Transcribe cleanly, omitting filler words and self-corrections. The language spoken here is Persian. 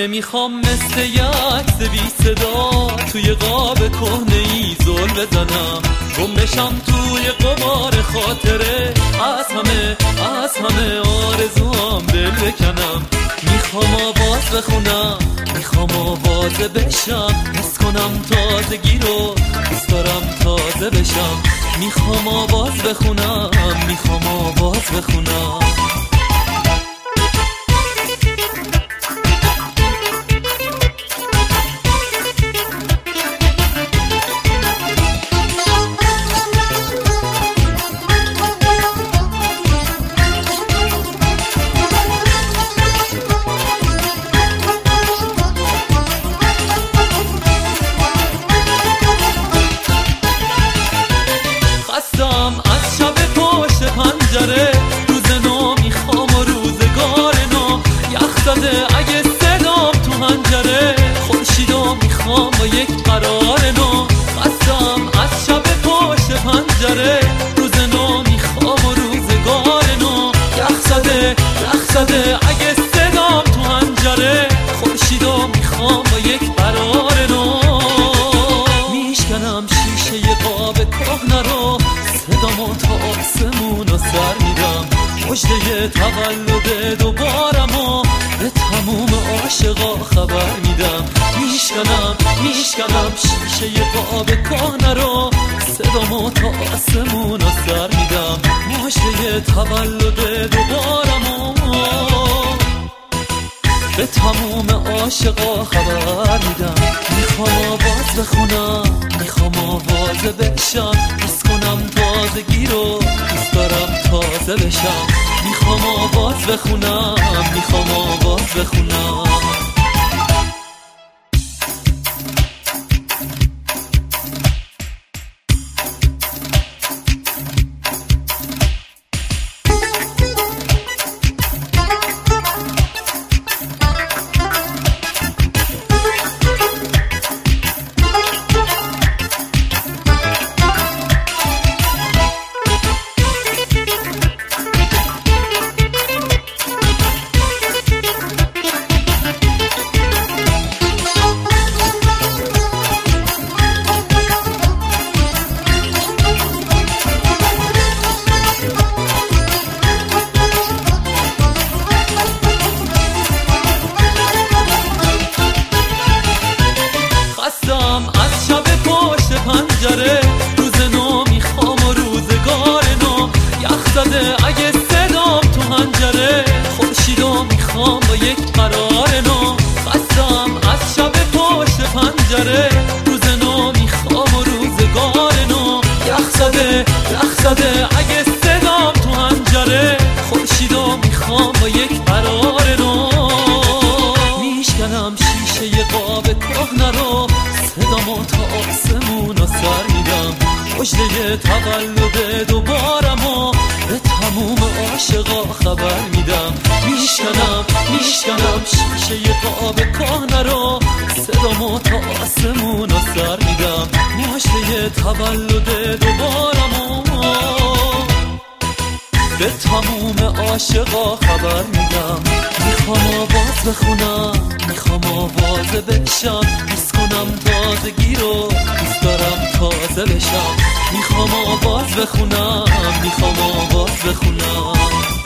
نمیخوام مثل یه عکس بی صدا توی قاب کهنه‌ای زل بزنم، گم بشم توی غبار خاطره، از همه آرزوام دل بکنم. میخوام آواز بخونم، میخوام آوازه بشم، حس کنم تازگی رو، دوست دارم تازه بشم. میخوام آواز بخونم، میخوام آواز بخونم. از شب پشت پنجره، روز نو میخوام و روزگار نو. یخ زده اگه صدام تو هنجره، خورشیدو میخوام با یک قرار نو. خستم از شب پشت پنجره، روز نو میخوام و روزگار نو. یخ زده اگه صدام تو هنجره، خورشیدو میخوام با یک قرار نو. میشکنم شیشه قاب کهنه رو، صدامو تا آسمون رو سر میدم. مژده تولد دوبارمو به تموم عاشقا خبر میدم. میشکنم شیشه قاب کهنه رو، صدامو تا آسمون رو سر میدم. مژده تولد دوبارمو به تموم عاشقا خبر میدم. میخوام آواز بخونم، میخوام آوازه بشم، حس کنم تازگی رو، دوست دارم تازه بشم. میخوام آواز بخونم، میخوام آواز بخونم. از شب پشت پنجره، روز نو میخوام و روزگار نو. یخ زده اگه صدام تو هنجره، خورشیدو میخوام با یک قرار نو. خستم از شب پشت پنجره، روز نو میخوام و روزگار نو. یخ زده اگه صدام تو هنجره، خورشیدو میخوام با یک قرار نو. میشکنم شیشه قاب کهنه رو، صدامو تا آسمون رو سر میدم. مژده تولد دوبارمو به تموم عاشقا خبر میدم. میشکنم شیشه قاب کهنه رو، صدامو تا آسمون رو سر میدم. مژده تولد دوبارمو به تموم عاشقا خبر میدم. میخوام آواز بخونم، میخوام آوازه بشم، حس کنم تازگی رو، دوست دارم تازه بشم. میخوام آواز بخونم، میخوام آواز بخونم.